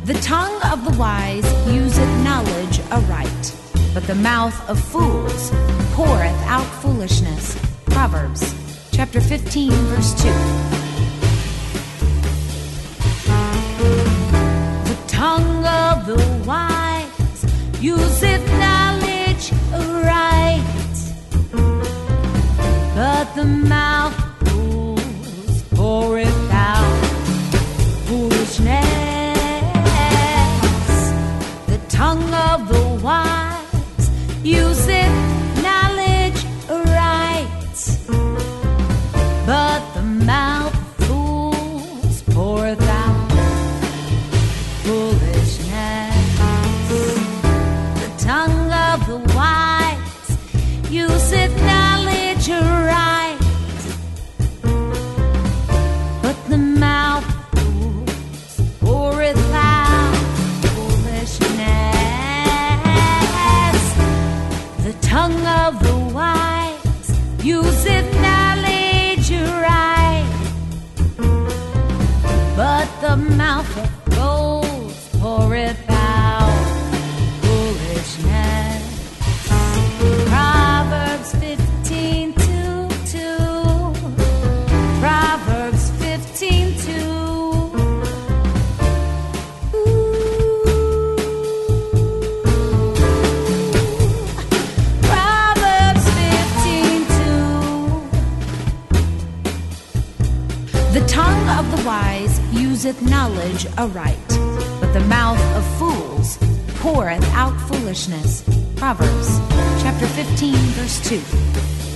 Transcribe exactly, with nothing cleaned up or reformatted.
The tongue of the wise useth knowledge aright, but the mouth of fools poureth out foolishness. Proverbs chapter fifteen, verse two. The tongue of the wise useth knowledge aright, but the mouth of fools poureth out foolishness. The tongue of the wise useth knowledge aright, but the mouth of fools poureth out foolishness. The tongue of the wise useth knowledge aright, but the mouth of fools poureth out foolishness. The tongue of the wise useth knowledge aright, but the mouth of fools poureth out foolishness. Proverbs fifteen, two, two. Proverbs fifteen, two. Proverbs fifteen, two. The tongue of the wise useth knowledge aright, but the mouth of fools poureth out foolishness. Proverbs chapter fifteen, verse two.